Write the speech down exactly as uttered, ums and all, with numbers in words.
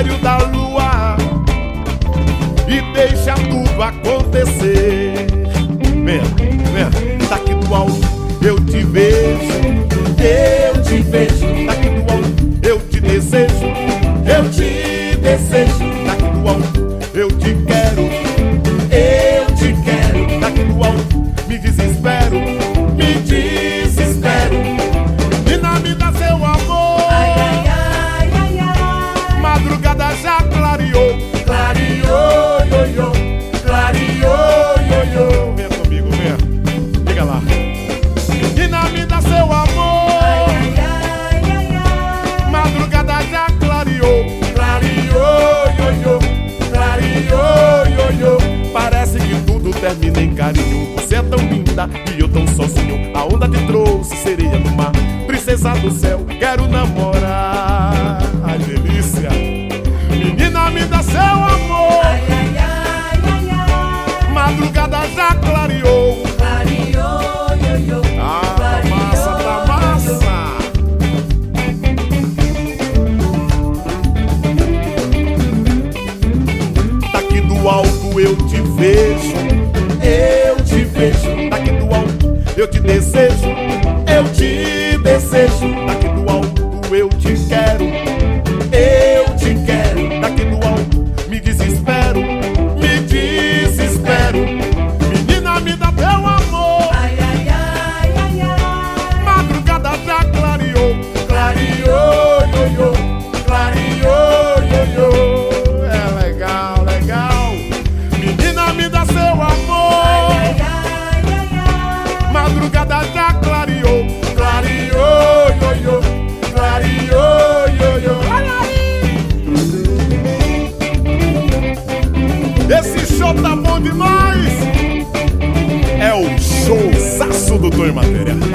mistério da lua e deixa tudo acontecer. Venha, venha, daqui do alto eu te vejo, eu te vejo. Daqui do alto eu te desejo, eu te desejo. Daqui do alto eu te quero, eu te quero. Daqui do alto me desespero, me desespero. Menina, me dá seu amor. Ai, ai, ai, ai, ai. Madrugada já clareou, Clareou, ioiô, clareou, ioiô. venha comigo, venha. Diga lá. Menina, me dá seu amor. Ai, ai, ai, ai. Madrugada já clareou, Clareou, ioiô, clareou, ioiô. parece que tudo termina em carinho. Você é tão linda e eu tão sozinho. A onda te trouxe, sereia do mar, princesa do céu, quero namorar. Ai, delícia. Menina, me dá seu amor. Ai, ai, ai, ai, ai. Madrugada já clareou. Clareou, ioiô. Ah, tá massa, tá massa. Daqui do alto eu te vejo, eu te vejo. Daqui do alto eu te desejo, eu te desejo. Daqui do alto eu te quero, eu te quero. Daqui do alto me desespero, me desespero. Menina, me dá teu amor. Ai, ai, ai, ai, ai. Madrugada já clareou, Clareou, ioiô, clareou, ioiô. é legal, legal. Menina, me dá seu amor. Ai, ai, ai, ai. Madrugada já clareou, Clareou, ioiô, clareou, ioiô. esse show tá bom demais. É o showzaço do Tonho Matéria.